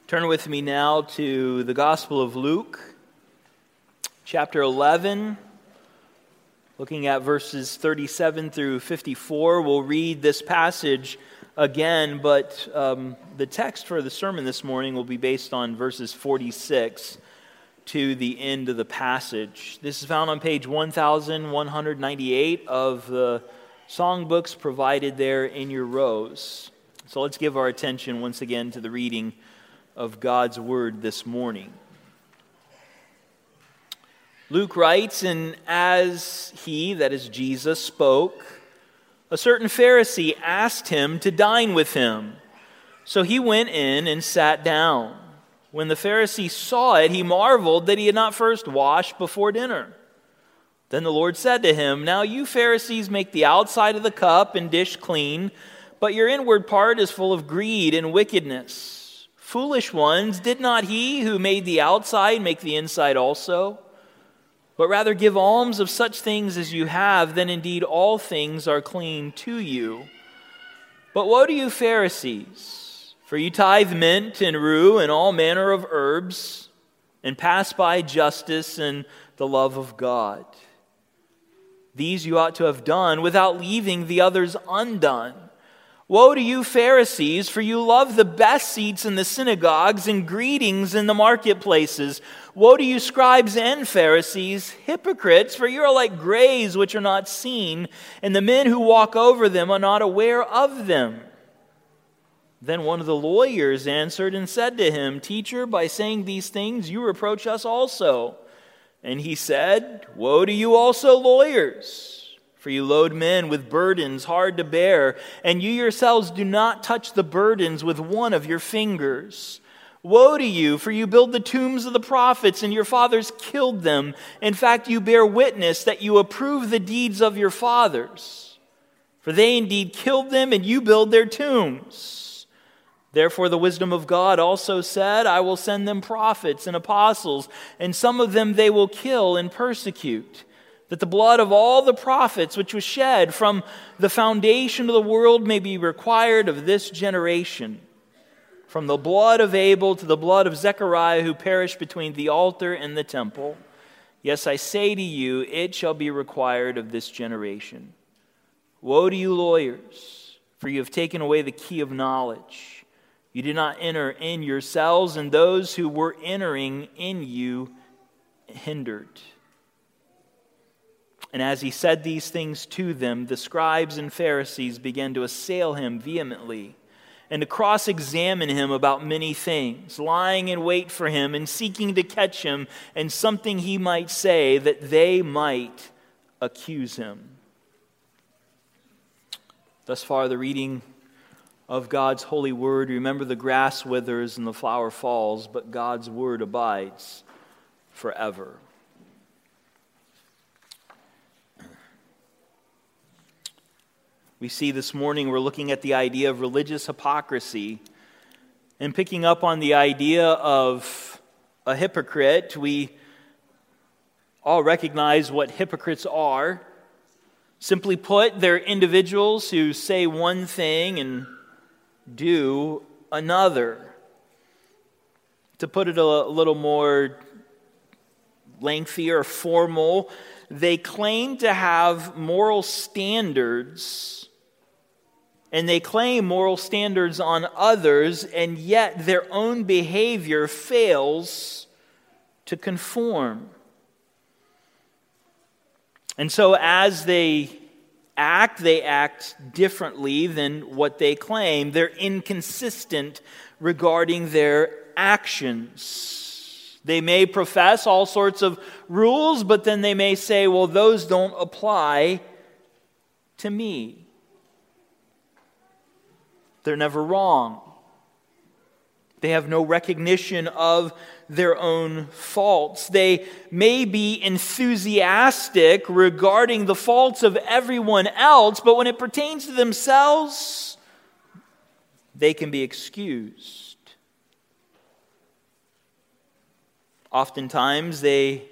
Turn with me now to the Gospel of Luke, chapter 11, looking at verses 37 through 54. We'll read this passage again, but the text for the sermon this morning will be based on verses 46 to the end of the passage. This is found on page 1198 of the songbooks provided there in your rows. So let's give our attention once again to the reading of God's Word this morning. Luke writes, "And as he," that is Jesus, "spoke, a certain Pharisee asked him to dine with him. So he went in and sat down. When the Pharisee saw it, he marveled that he had not first washed before dinner. Then the Lord said to him, 'Now you Pharisees make the outside of the cup and dish clean, but your inward part is full of greed and wickedness. Foolish ones, did not he who made the outside make the inside also? But rather give alms of such things as you have, then indeed all things are clean to you. But woe to you Pharisees, for you tithe mint and rue and all manner of herbs, and pass by justice and the love of God. These you ought to have done without leaving the others undone. Woe to you Pharisees, for you love the best seats in the synagogues and greetings in the marketplaces. Woe to you scribes and Pharisees, hypocrites, for you are like graves which are not seen, and the men who walk over them are not aware of them.' Then one of the lawyers answered and said to him, 'Teacher, by saying these things you reproach us also.' And he said, 'Woe to you also lawyers! For you load men with burdens hard to bear, and you yourselves do not touch the burdens with one of your fingers. Woe to you, for you build the tombs of the prophets, and your fathers killed them. In fact, you bear witness that you approve the deeds of your fathers. For they indeed killed them, and you build their tombs. Therefore the wisdom of God also said, I will send them prophets and apostles, and some of them they will kill and persecute, that the blood of all the prophets which was shed from the foundation of the world may be required of this generation. From the blood of Abel to the blood of Zechariah, who perished between the altar and the temple. Yes, I say to you, it shall be required of this generation. Woe to you lawyers, for you have taken away the key of knowledge. You did not enter in yourselves, and those who were entering in you hindered.' And as he said these things to them, the scribes and Pharisees began to assail him vehemently and to cross-examine him about many things, lying in wait for him and seeking to catch him and something he might say that they might accuse him." Thus far, the reading of God's holy word. Remember, the grass withers and the flower falls, but God's word abides forever. We see this morning we're looking at the idea of religious hypocrisy and picking up on the idea of a hypocrite. We all recognize what hypocrites are. Simply put, they're individuals who say one thing and do another. To put it a little more lengthy or formal, they claim to have moral standards, and they claim moral standards on others, and yet their own behavior fails to conform. And so as they act differently than what they claim. They're inconsistent regarding their actions. They may profess all sorts of rules, but then they may say, well, those don't apply to me. They're never wrong. They have no recognition of their own faults. They may be enthusiastic regarding the faults of everyone else, but when it pertains to themselves, they can be excused. Oftentimes, they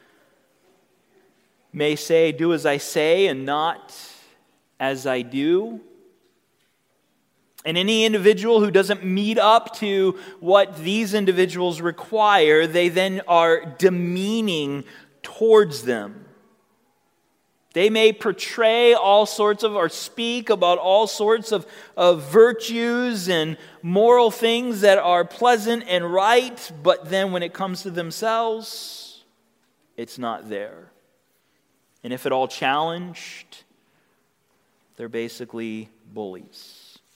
may say, do as I say and not as I do. And any individual who doesn't meet up to what these individuals require, they then are demeaning towards them. They may portray all sorts of, or speak about all sorts of virtues and moral things that are pleasant and right, but then when it comes to themselves, it's not there. And if at all challenged, they're basically bullies.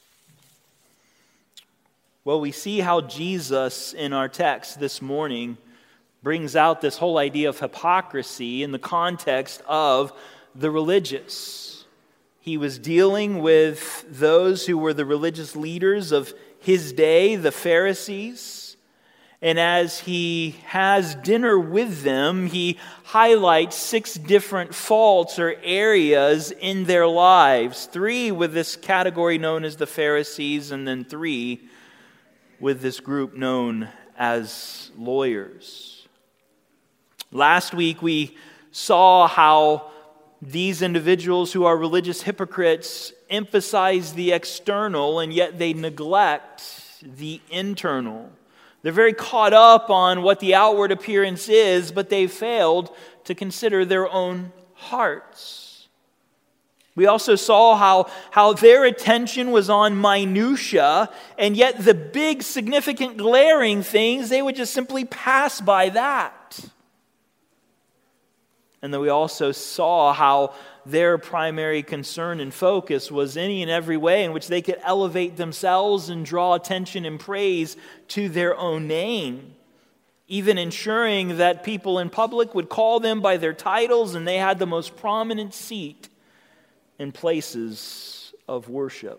Well, we see how Jesus in our text this morning brings out this whole idea of hypocrisy in the context of the religious. He was dealing with those who were the religious leaders of his day, the Pharisees. And as he has dinner with them, he highlights 6 different faults or areas in their lives. 3 with this category known as the Pharisees, and then 3 with this group known as lawyers. Last week we saw how these individuals who are religious hypocrites emphasize the external and yet they neglect the internal. They're very caught up on what the outward appearance is, but they failed to consider their own hearts. We also saw how their attention was on minutia, and yet the big, significant, glaring things, they would just simply pass by that. And then we also saw how their primary concern and focus was any and every way in which they could elevate themselves and draw attention and praise to their own name, even ensuring that people in public would call them by their titles and they had the most prominent seat in places of worship.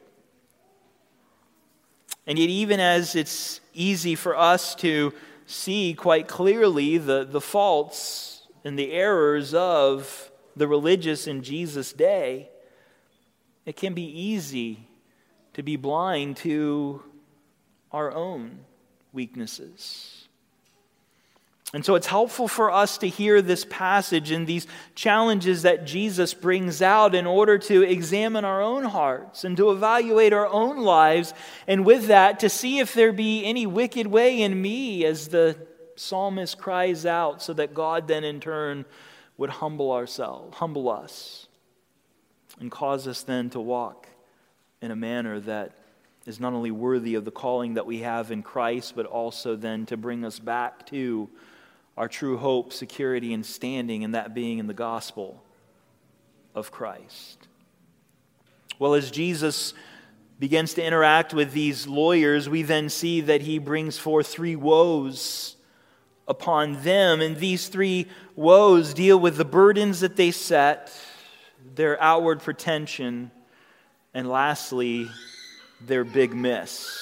And yet, even as it's easy for us to see quite clearly the faults and the errors of the religious in Jesus' day, it can be easy to be blind to our own weaknesses. And so it's helpful for us to hear this passage and these challenges that Jesus brings out in order to examine our own hearts and to evaluate our own lives, and with that, to see if there be any wicked way in me, as the psalmist cries out, so that God then in turn would humble us, and cause us then to walk in a manner that is not only worthy of the calling that we have in Christ, but also then to bring us back to our true hope, security, and standing, and that being in the gospel of Christ. Well, as Jesus begins to interact with these lawyers, we then see that he brings forth 3 woes upon them, and these 3 woes deal with the burdens that they set, their outward pretension, and lastly, their big miss.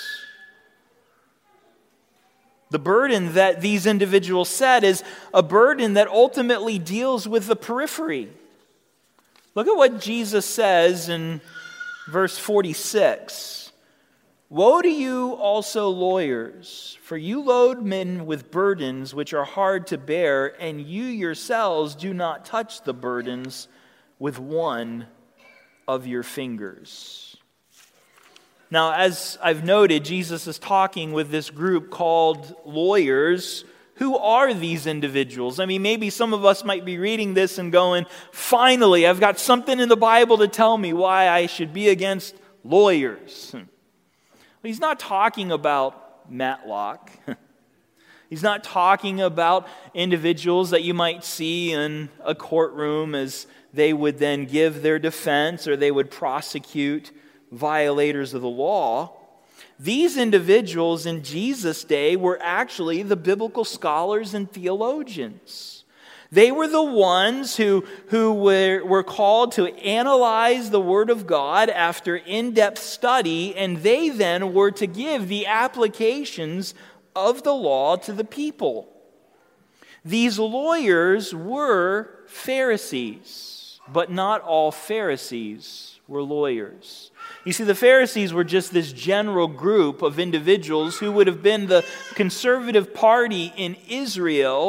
The burden that these individuals set is a burden that ultimately deals with the periphery. Look at what Jesus says in verse 46. Woe to you also, lawyers, for you load men with burdens which are hard to bear, and you yourselves do not touch the burdens with one of your fingers. Now, as I've noted, Jesus is talking with this group called lawyers. Who are these individuals? I mean, maybe some of us might be reading this and going, finally, I've got something in the Bible to tell me why I should be against lawyers. Well, he's not talking about Matlock. He's not talking about individuals that you might see in a courtroom as they would then give their defense or they would prosecute violators of the law. These individuals in Jesus' day were actually the biblical scholars and theologians. They were the ones who were called to analyze the Word of God after in-depth study, and they then were to give the applications of the law to the people. These lawyers were Pharisees, but not all Pharisees were lawyers. You see, the Pharisees were just this general group of individuals who would have been the conservative party in Israel,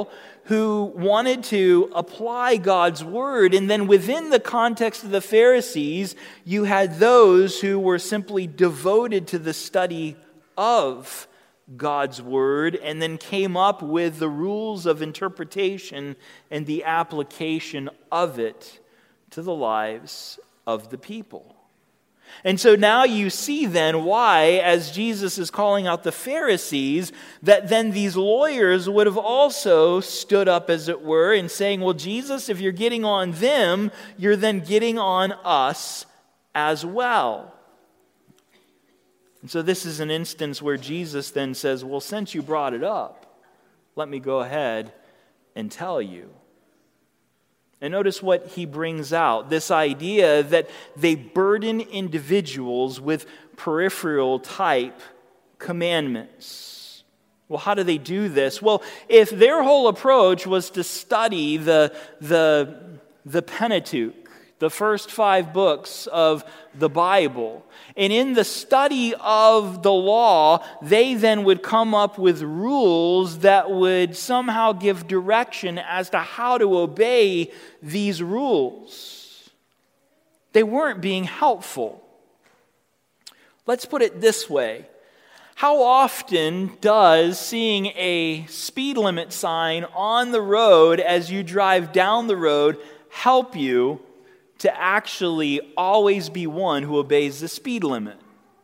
who wanted to apply God's word. And then within the context of the Pharisees, you had those who were simply devoted to the study of God's word and then came up with the rules of interpretation and the application of it to the lives of the people. And so now you see then why, as Jesus is calling out the Pharisees, that then these lawyers would have also stood up, as it were, and saying, well, Jesus, if you're getting on them, you're then getting on us as well. And so this is an instance where Jesus then says, well, since you brought it up, let me go ahead and tell you. And notice what he brings out, this idea that they burden individuals with peripheral type commandments. Well, how do they do this? Well, if their whole approach was to study the Pentateuch, the first 5 books of the Bible, and in the study of the law, they then would come up with rules that would somehow give direction as to how to obey these rules. They weren't being helpful. Let's put it this way. How often does seeing a speed limit sign on the road as you drive down the road help you to actually always be one who obeys the speed limit?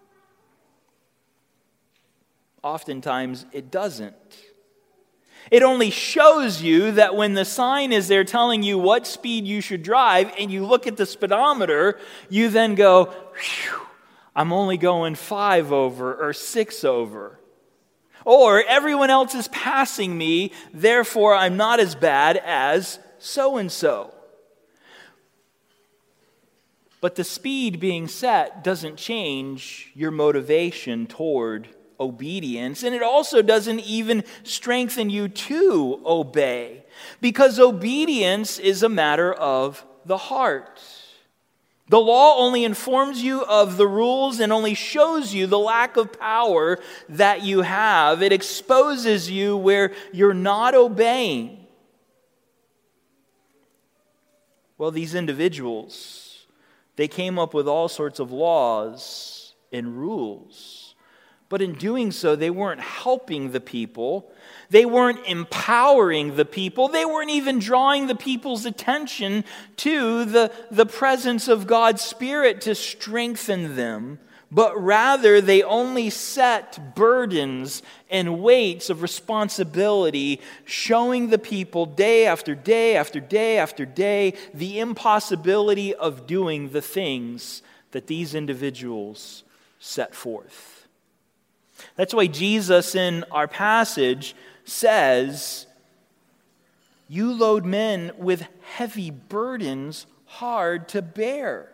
Oftentimes, it doesn't. It only shows you that when the sign is there telling you what speed you should drive and you look at the speedometer, you then go, "Phew, I'm only going 5 over or 6 over. Or everyone else is passing me, therefore I'm not as bad as so-and-so." But the speed being set doesn't change your motivation toward obedience, and it also doesn't even strengthen you to obey, because obedience is a matter of the heart. The law only informs you of the rules and only shows you the lack of power that you have. It exposes you where you're not obeying. Well, these individuals, they came up with all sorts of laws and rules. But in doing so, they weren't helping the people. They weren't empowering the people. They weren't even drawing the people's attention to the presence of God's Spirit to strengthen them. But rather, they only set burdens and weights of responsibility, showing the people day after day after day after day the impossibility of doing the things that these individuals set forth. That's why Jesus in our passage says, "You load men with heavy burdens hard to bear."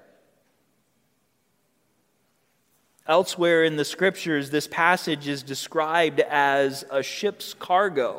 Elsewhere in the Scriptures, this passage is described as a ship's cargo.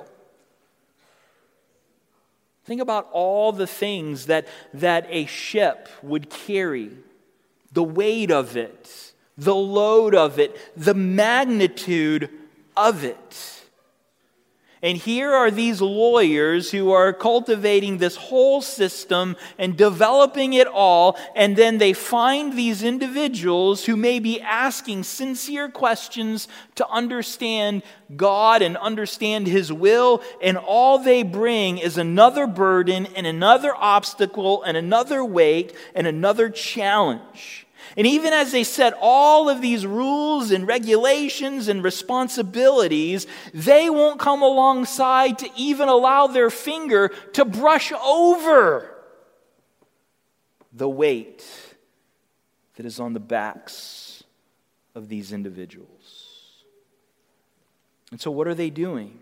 Think about all the things that a ship would carry, the weight of it, the load of it, the magnitude of it. And here are these lawyers who are cultivating this whole system and developing it all, and then they find these individuals who may be asking sincere questions to understand God and understand His will, and all they bring is another burden and another obstacle and another weight and another challenge. And even as they set all of these rules and regulations and responsibilities, they won't come alongside to even allow their finger to brush over the weight that is on the backs of these individuals. And so what are they doing?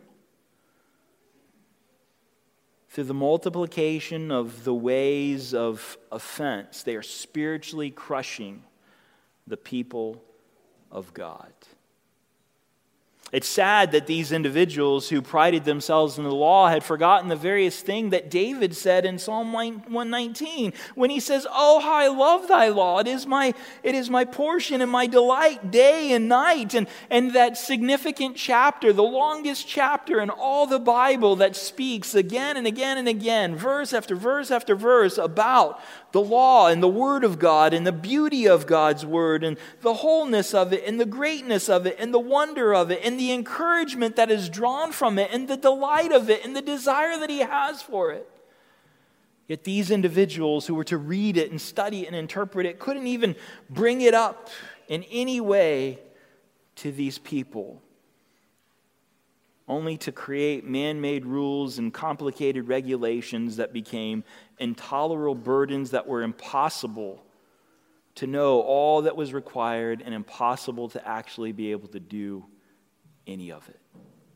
Through the multiplication of the ways of offense, they are spiritually crushing the people of God. It's sad that these individuals who prided themselves in the law had forgotten the various thing that David said in Psalm 119 when he says, "Oh, how I love thy law. It is my portion and my delight day and night." And that significant chapter, the longest chapter in all the Bible that speaks again and again and again, verse after verse after verse about the law and the Word of God and the beauty of God's Word and the wholeness of it and the greatness of it and the wonder of it and the encouragement that is drawn from it and the delight of it and the desire that He has for it. Yet these individuals who were to read it and study it and interpret it couldn't even bring it up in any way to these people, only to create man-made rules and complicated regulations that became intolerable burdens that were impossible to know all that was required and impossible to actually be able to do any of it.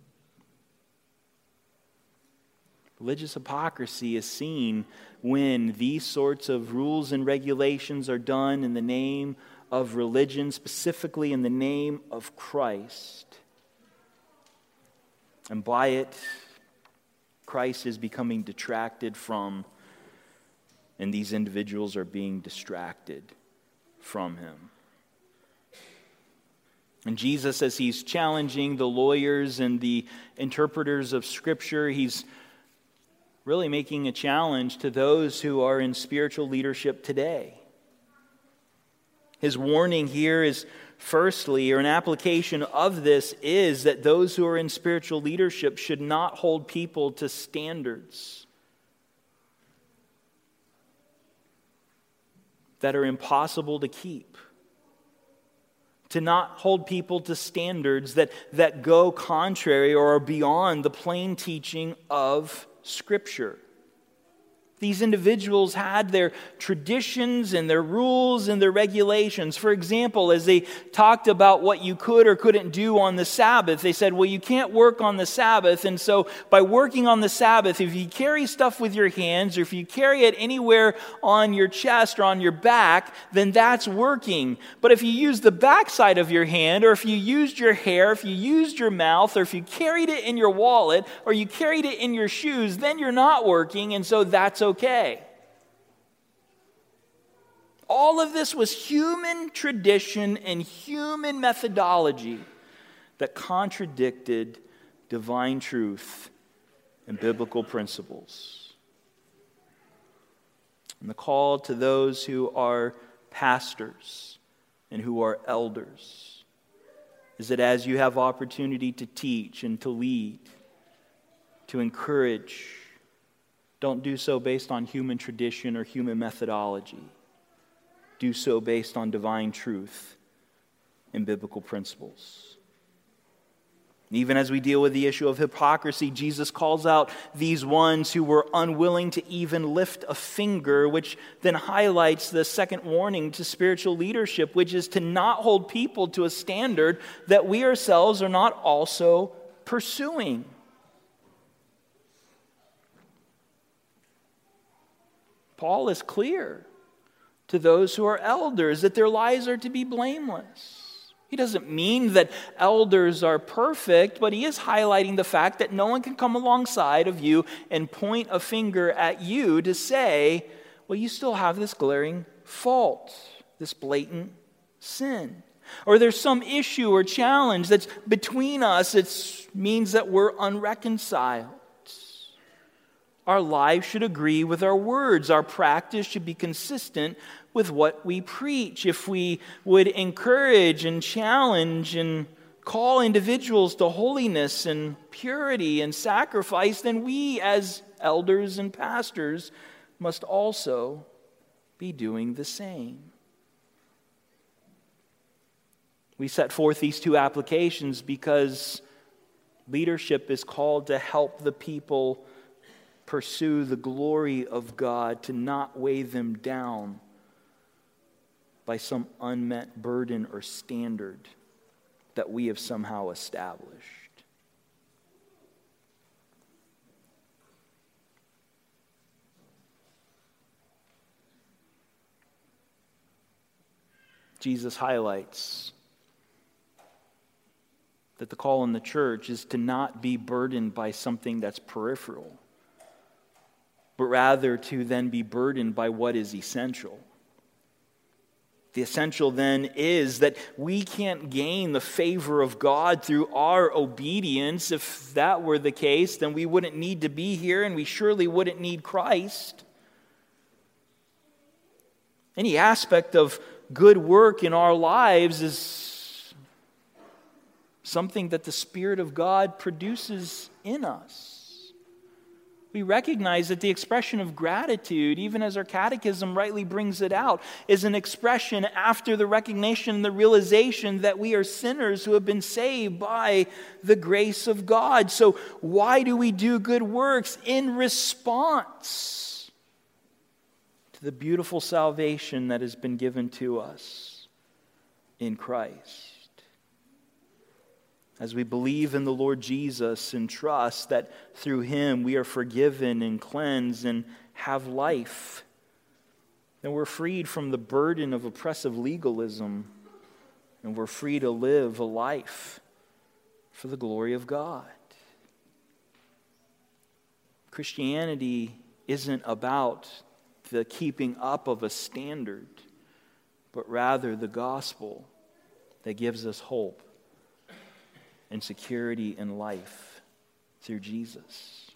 Religious hypocrisy is seen when these sorts of rules and regulations are done in the name of religion, specifically in the name of Christ. And by it, Christ is becoming detracted from, and these individuals are being distracted from Him. And Jesus, as He's challenging the lawyers and the interpreters of Scripture, He's really making a challenge to those who are in spiritual leadership today. His warning here is, firstly, or an application of this is that those who are in spiritual leadership should not hold people to standards that are impossible to keep. To not hold people to standards that go contrary or are beyond the plain teaching of Scripture. These individuals had their traditions and their rules and their regulations. For example, as they talked about what you could or couldn't do on the Sabbath, they said, well, you can't work on the Sabbath. And so by working on the Sabbath, if you carry stuff with your hands or if you carry it anywhere on your chest or on your back, then that's working. But if you use the backside of your hand, or if you used your hair, if you used your mouth, or if you carried it in your wallet, or you carried it in your shoes, then you're not working, and so that's okay. All of this was human tradition and human methodology that contradicted divine truth and biblical principles. And the call to those who are pastors and who are elders is that as you have opportunity to teach and to lead, to encourage, don't do so based on human tradition or human methodology. Do so based on divine truth and biblical principles. Even as we deal with the issue of hypocrisy, Jesus calls out these ones who were unwilling to even lift a finger, which then highlights the second warning to spiritual leadership, which is to not hold people to a standard that we ourselves are not also pursuing. Paul is clear to those who are elders that their lives are to be blameless. He doesn't mean that elders are perfect, but he is highlighting the fact that no one can come alongside of you and point a finger at you to say, well, you still have this glaring fault, this blatant sin. Or there's some issue or challenge that's between us that means that we're unreconciled. Our lives should agree with our words. Our practice should be consistent with what we preach. If we would encourage and challenge and call individuals to holiness and purity and sacrifice, then we as elders and pastors must also be doing the same. We set forth these two applications because leadership is called to help the people pursue the glory of God, to not weigh them down by some unmet burden or standard that we have somehow established. Jesus highlights that the call in the church is to not be burdened by something that's peripheral, but rather to then be burdened by what is essential. The essential then is that we can't gain the favor of God through our obedience. If that were the case, then we wouldn't need to be here, and we surely wouldn't need Christ. Any aspect of good work in our lives is something that the Spirit of God produces in us. We recognize that the expression of gratitude, even as our catechism rightly brings it out, is an expression after the recognition and the realization that we are sinners who have been saved by the grace of God. So why do we do good works? In response to the beautiful salvation that has been given to us in Christ. As we believe in the Lord Jesus and trust that through Him we are forgiven and cleansed and have life, then we're freed from the burden of oppressive legalism, and we're free to live a life for the glory of God. Christianity isn't about the keeping up of a standard, but rather the gospel that gives us hope and security in life through Jesus.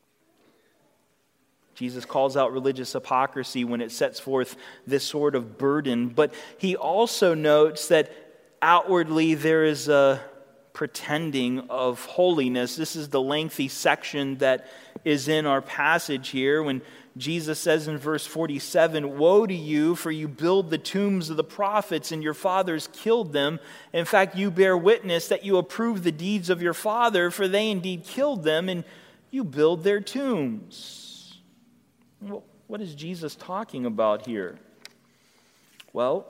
Jesus calls out religious hypocrisy when it sets forth this sort of burden, but He also notes that outwardly there is a pretending of holiness. This is the lengthy section that is in our passage here when Jesus says in verse 47, "Woe to you, for you build the tombs of the prophets, and your fathers killed them. In fact, you bear witness that you approve the deeds of your father, for they indeed killed them, and you build their tombs." Well, what is Jesus talking about here? Well,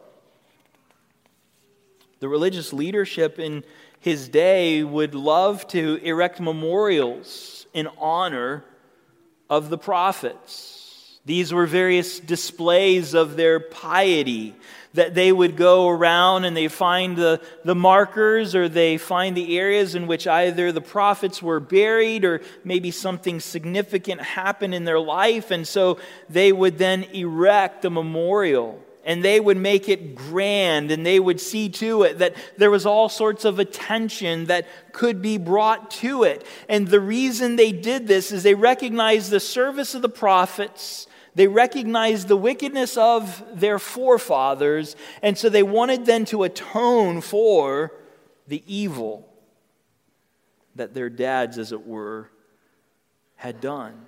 the religious leadership in His day would love to erect memorials in honor of the prophets. These were various displays of their piety, that they would go around and they find the markers, or they find the areas in which either the prophets were buried or maybe something significant happened in their life, and so they would then erect a memorial. And they would make it grand, and they would see to it that there was all sorts of attention that could be brought to it. And the reason they did this is they recognized the service of the prophets, they recognized the wickedness of their forefathers, and so they wanted then to atone for the evil that their dads, as it were, had done.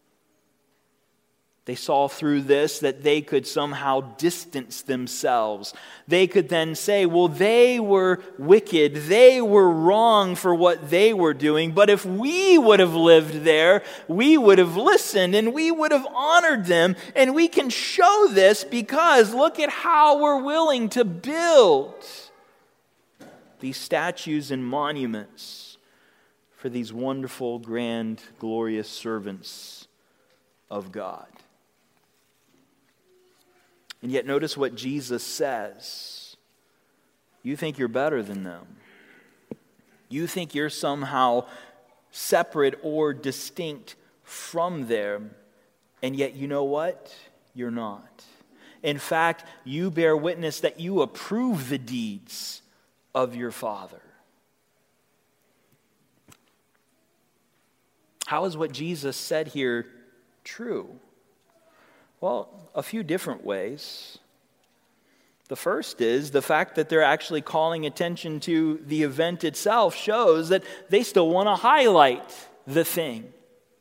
They saw through this that they could somehow distance themselves. They could then say, well, they were wicked, they were wrong for what they were doing, but if we would have lived there, we would have listened and we would have honored them, and we can show this because look at how we're willing to build these statues and monuments for these wonderful, grand, glorious servants of God. And yet notice what Jesus says. You think you're better than them. You think you're somehow separate or distinct from them. And yet you know what? You're not. In fact, you bear witness that you approve the deeds of your Father. How is what Jesus said here true? Well, a few different ways. The first is the fact that they're actually calling attention to the event itself shows that they still want to highlight the thing.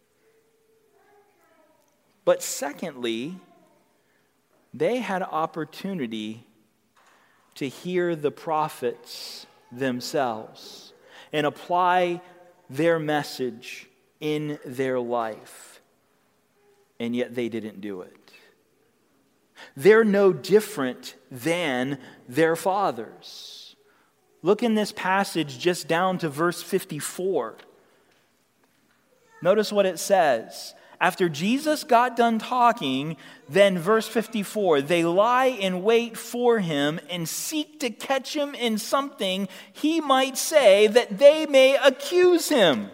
But secondly, they had opportunity to hear the prophets themselves and apply their message in their life. And yet they didn't do it. They're no different than their fathers. Look in this passage just down to verse 54. Notice what it says. After Jesus got done talking, then verse 54, they lie in wait for him and seek to catch him in something he might say that they may accuse him.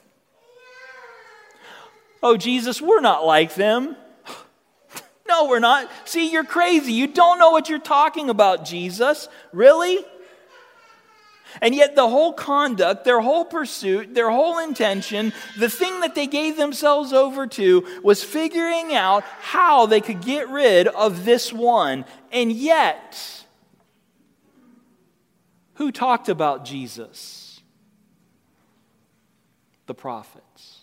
Oh, Jesus, we're not like them. No, we're not. See, you're crazy. You don't know what you're talking about, Jesus. Really? And yet the whole conduct, their whole pursuit, their whole intention, the thing that they gave themselves over to was figuring out how they could get rid of this one. And yet, who talked about Jesus? The prophets.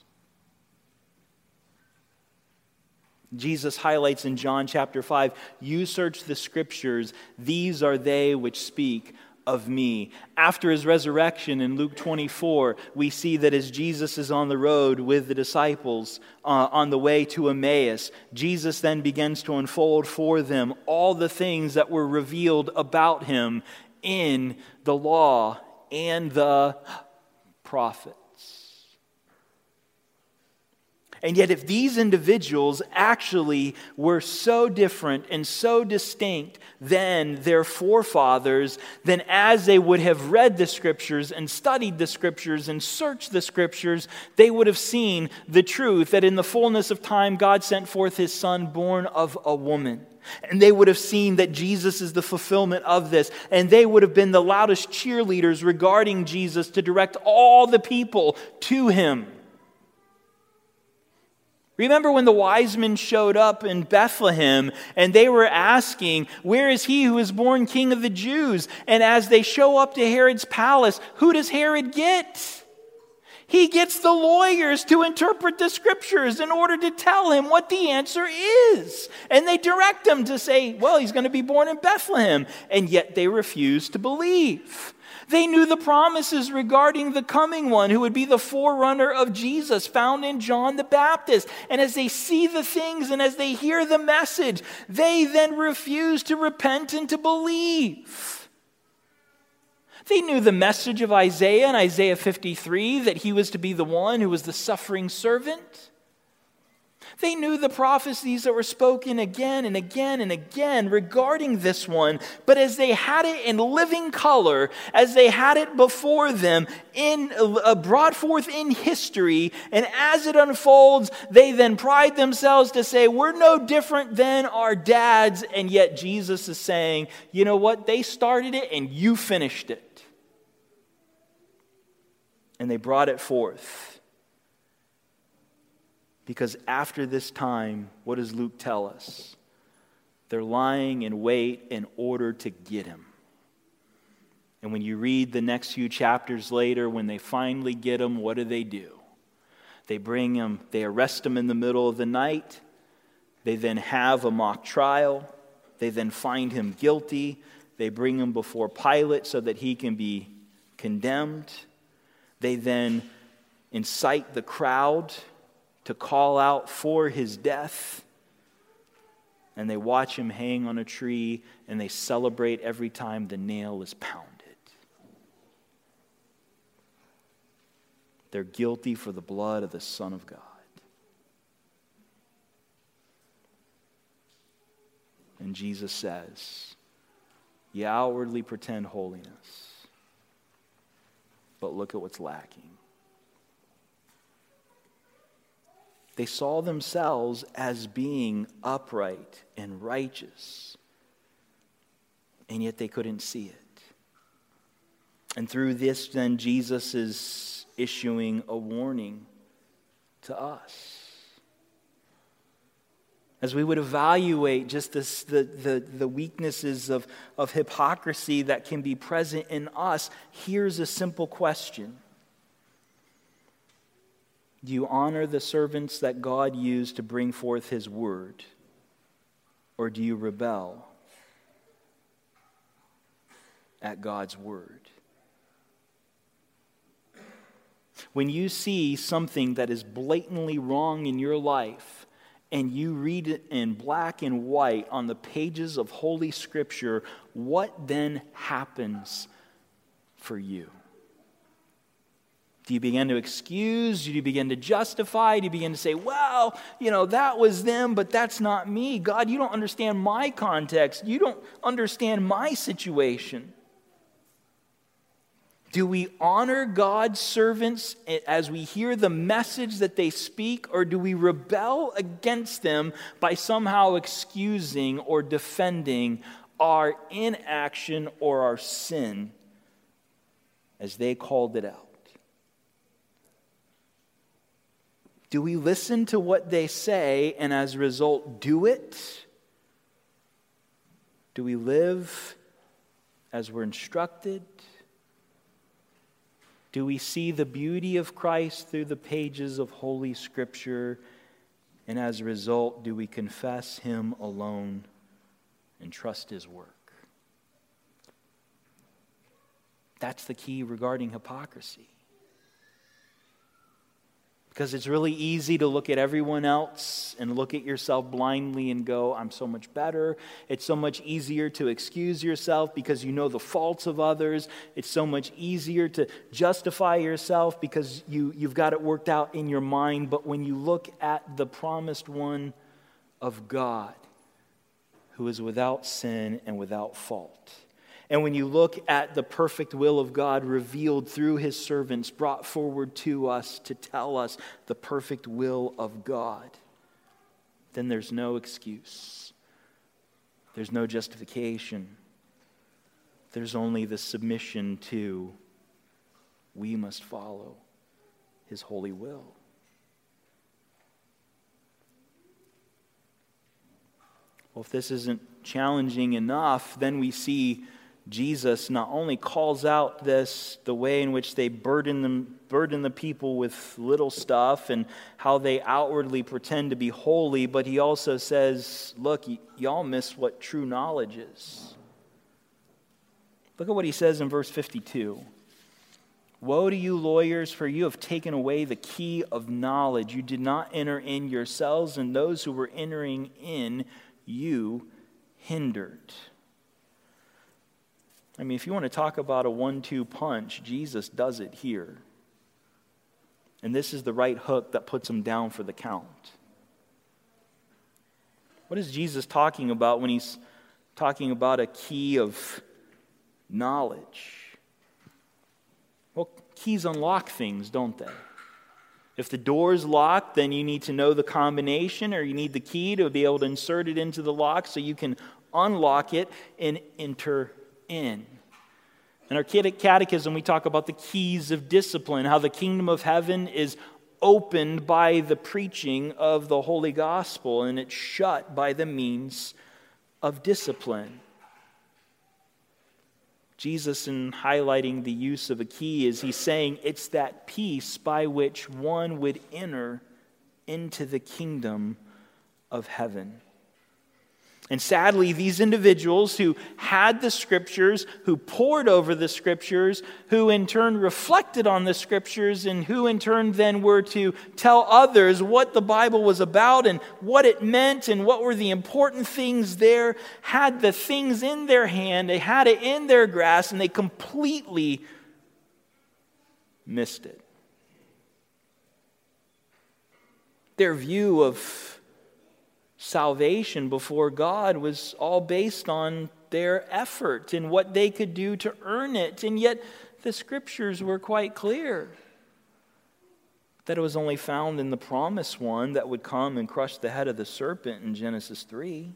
Jesus highlights in John chapter 5, you search the scriptures, these are they which speak of me. After his resurrection in Luke 24, we see that as Jesus is on the road with the disciples on the way to Emmaus, Jesus then begins to unfold for them all the things that were revealed about him in the law and the prophets. And yet if these individuals actually were so different and so distinct than their forefathers, then as they would have read the Scriptures and studied the Scriptures and searched the Scriptures, they would have seen the truth that in the fullness of time God sent forth his Son born of a woman. And they would have seen that Jesus is the fulfillment of this. And they would have been the loudest cheerleaders regarding Jesus to direct all the people to him. Remember when the wise men showed up in Bethlehem and they were asking, where is he who is born King of the Jews? And as they show up to Herod's palace, who does Herod get? He gets the lawyers to interpret the scriptures in order to tell him what the answer is. And they direct him to say, well, he's going to be born in Bethlehem. And yet they refuse to believe. They knew the promises regarding the coming one who would be the forerunner of Jesus found in John the Baptist. And as they see the things and as they hear the message, they then refuse to repent and to believe. They knew the message of Isaiah in Isaiah 53 that he was to be the one who was the suffering servant. They knew the prophecies that were spoken again and again and again regarding this one. But as they had it in living color, as they had it before them, brought forth in history, and as it unfolds, they then pride themselves to say, we're no different than our dads. And yet Jesus is saying, you know what? They started it and you finished it. And they brought it forth. Because after this time, what does Luke tell us? They're lying in wait in order to get him. And when you read the next few chapters later, when they finally get him, what do? They bring him, they arrest him in the middle of the night. They then have a mock trial. They then find him guilty. They bring him before Pilate so that he can be condemned. They then incite the crowd to call out for his death. And they watch him hang on a tree, and they celebrate every time the nail is pounded. They're guilty for the blood of the Son of God. And Jesus says, you outwardly pretend holiness, but look at what's lacking. They saw themselves as being upright and righteous, and yet they couldn't see it. And through this, then, Jesus is issuing a warning to us. As we would evaluate just the weaknesses of hypocrisy that can be present in us, here's a simple question. Do you honor the servants that God used to bring forth his word? Or do you rebel at God's word? When you see something that is blatantly wrong in your life, and you read it in black and white on the pages of Holy Scripture, what then happens for you? Do you begin to excuse? Do you begin to justify? Do you begin to say, well, that was them, but that's not me? God, you don't understand my context. You don't understand my situation. Do we honor God's servants as we hear the message that they speak, or do we rebel against them by somehow excusing or defending our inaction or our sin as they called it out? Do we listen to what they say and as a result do it? Do we live as we're instructed? Do we see the beauty of Christ through the pages of Holy Scripture? And as a result, do we confess Him alone and trust His work? That's the key regarding hypocrisy. Because it's really easy to look at everyone else and look at yourself blindly and go, I'm so much better. It's so much easier to excuse yourself because you know the faults of others. It's so much easier to justify yourself because you've got it worked out in your mind. But when you look at the promised one of God, who is without sin and without fault, and when you look at the perfect will of God revealed through His servants, brought forward to us to tell us the perfect will of God, then there's no excuse. There's no justification. There's only the submission to, we must follow His holy will. Well, if this isn't challenging enough, then we see Jesus not only calls out the way in which they burden the people with little stuff and how they outwardly pretend to be holy, but He also says, look, y'all miss what true knowledge is. Look at what He says in verse 52. Woe to you, lawyers, for you have taken away the key of knowledge. You did not enter in yourselves, and those who were entering in you hindered. I mean, if you want to talk about a 1-2 punch, Jesus does it here. And this is the right hook that puts Him down for the count. What is Jesus talking about when He's talking about a key of knowledge? Well, keys unlock things, don't they? If the door is locked, then you need to know the combination, or you need the key to be able to insert it into the lock so you can unlock it and enter in. In our catechism, we talk about the keys of discipline, how the kingdom of heaven is opened by the preaching of the Holy Gospel, and it's shut by the means of discipline. Jesus, in highlighting the use of a key, is He's saying it's that piece by which one would enter into the kingdom of heaven. And sadly, these individuals who had the Scriptures, who pored over the Scriptures, who in turn reflected on the Scriptures, and who in turn then were to tell others what the Bible was about and what it meant and what were the important things there, had the things in their hand, they had it in their grasp, and they completely missed it. Their view of salvation before God was all based on their effort and what they could do to earn it. And yet the Scriptures were quite clear that it was only found in the promised one that would come and crush the head of the serpent in Genesis 3.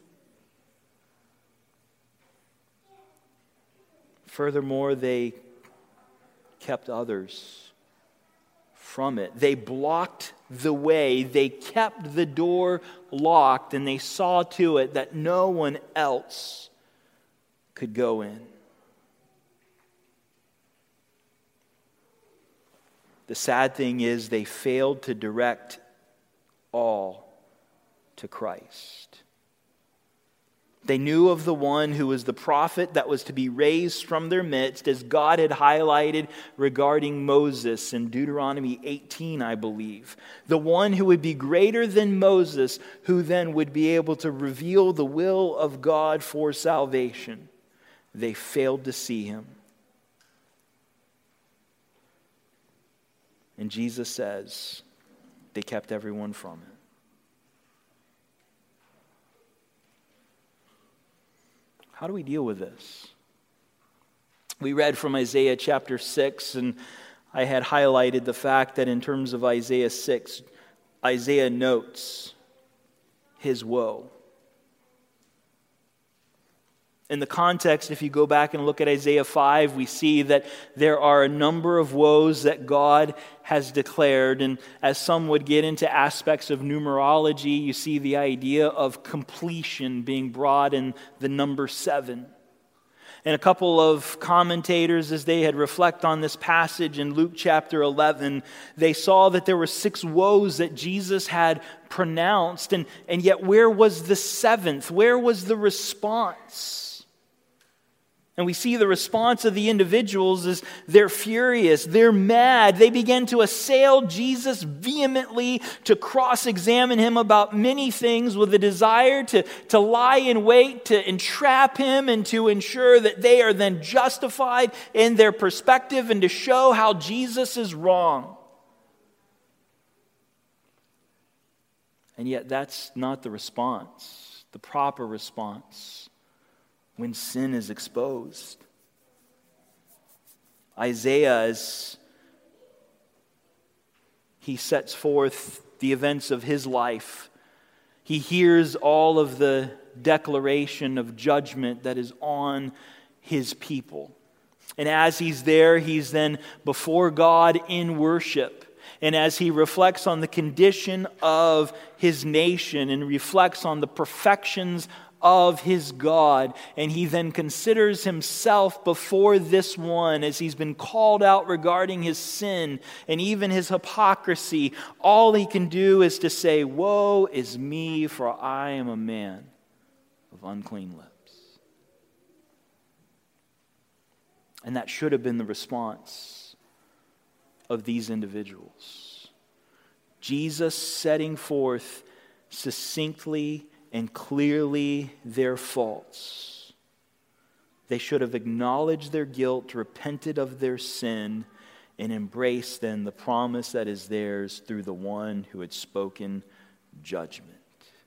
Furthermore, they kept others from it. They blocked the way. They kept the door locked, and they saw to it that no one else could go in. The sad thing is they failed to direct all to Christ. They knew of the one who was the prophet that was to be raised from their midst, as God had highlighted regarding Moses in Deuteronomy 18, I believe. The one who would be greater than Moses, who then would be able to reveal the will of God for salvation. They failed to see Him. And Jesus says they kept everyone from it. How do we deal with this? We read from Isaiah chapter 6, and I had highlighted the fact that in terms of Isaiah 6, Isaiah notes his woe. In the context, if you go back and look at Isaiah 5, we see that there are a number of woes that God has declared. And as some would get into aspects of numerology, you see the idea of completion being brought in the number 7. And a couple of commentators, as they had reflect on this passage in Luke chapter 11, they saw that there were 6 woes that Jesus had pronounced. And yet where was the 7th? Where was the response? And we see the response of the individuals is they're furious, they're mad. They begin to assail Jesus vehemently, to cross-examine him about many things with a desire to lie in wait, to entrap him, and to ensure that they are then justified in their perspective and to show how Jesus is wrong. And yet that's not the response, the proper response when sin is exposed. Isaiah, as he sets forth the events of his life, he hears all of the declaration of judgment that is on his people. And as he's there, he's then before God in worship. And as he reflects on the condition of his nation and reflects on the perfections of his God, and he then considers himself before this one as he's been called out regarding his sin and even his hypocrisy, all he can do is to say, "Woe is me, for I am a man of unclean lips." And that should have been the response of these individuals. Jesus setting forth succinctly and clearly their faults. They should have acknowledged their guilt, repented of their sin, and embraced then the promise that is theirs through the one who had spoken judgment.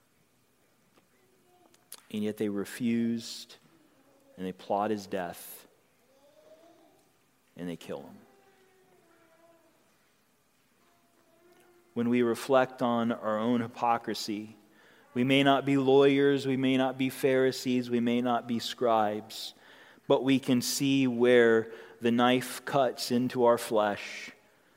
And yet they refused, and they plot his death, and they kill him. When we reflect on our own hypocrisy, we may not be lawyers, we may not be Pharisees, we may not be scribes, but we can see where the knife cuts into our flesh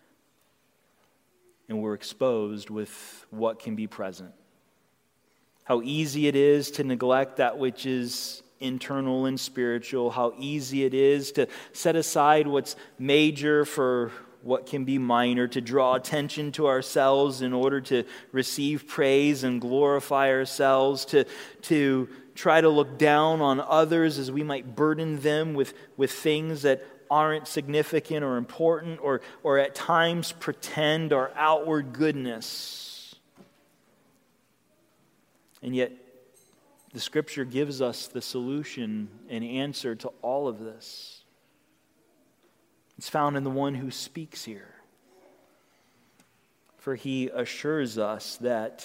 and we're exposed with what can be present. How easy it is to neglect that which is internal and spiritual, how easy it is to set aside what's major for what can be minor, to draw attention to ourselves in order to receive praise and glorify ourselves, to try to look down on others as we might burden them with things that aren't significant or important, or at times pretend our outward goodness. And yet, the Scripture gives us the solution and answer to all of this. It's found in the one who speaks here. For he assures us that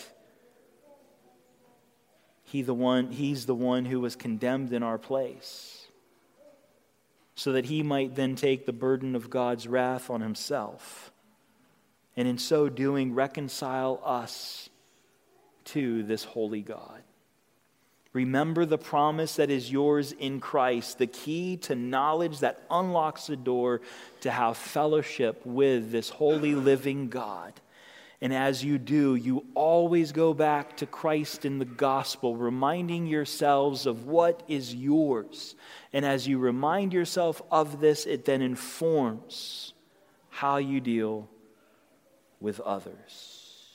he's the one who was condemned in our place, so that he might then take the burden of God's wrath on himself, and in so doing reconcile us to this holy God. Remember the promise that is yours in Christ, the key to knowledge that unlocks the door to have fellowship with this holy living God. And as you do, you always go back to Christ in the gospel, reminding yourselves of what is yours. And as you remind yourself of this, it then informs how you deal with others.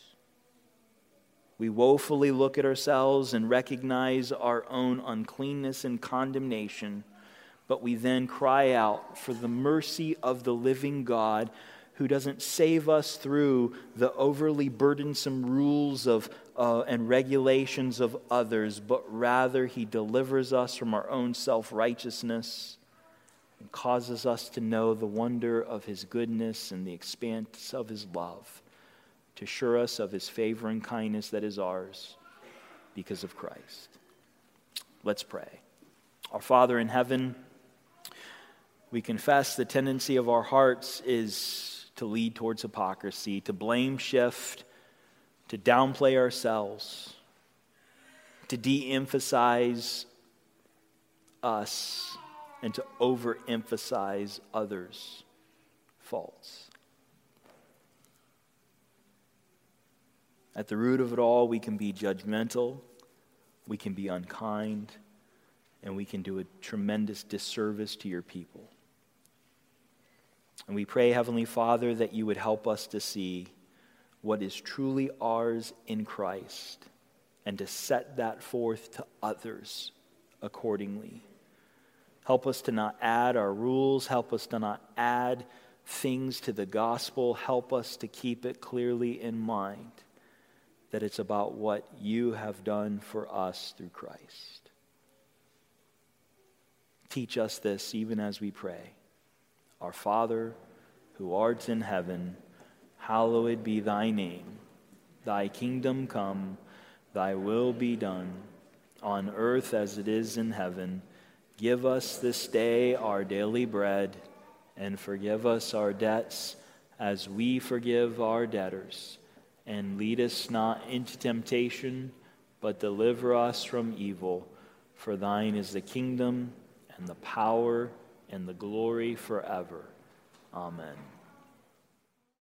We woefully look at ourselves and recognize our own uncleanness and condemnation, but we then cry out for the mercy of the living God, who doesn't save us through the overly burdensome rules of and regulations of others, but rather he delivers us from our own self-righteousness and causes us to know the wonder of his goodness and the expanse of his love, to assure us of his favor and kindness that is ours because of Christ. Let's pray. Our Father in heaven, we confess the tendency of our hearts is to lead towards hypocrisy, to blame shift, to downplay ourselves, to de-emphasize us, and to overemphasize others' faults. At the root of it all, we can be judgmental, we can be unkind, and we can do a tremendous disservice to your people. And we pray, Heavenly Father, that you would help us to see what is truly ours in Christ and to set that forth to others accordingly. Help us to not add our rules. Help us to not add things to the gospel. Help us to keep it clearly in mind that it's about what you have done for us through Christ. Teach us this even as we pray. Our Father, who art in heaven, hallowed be thy name. Thy kingdom come, thy will be done, on earth as it is in heaven. Give us this day our daily bread, and forgive us our debts as we forgive our debtors. And lead us not into temptation, but deliver us from evil. For thine is the kingdom, and the power, and the glory forever. Amen.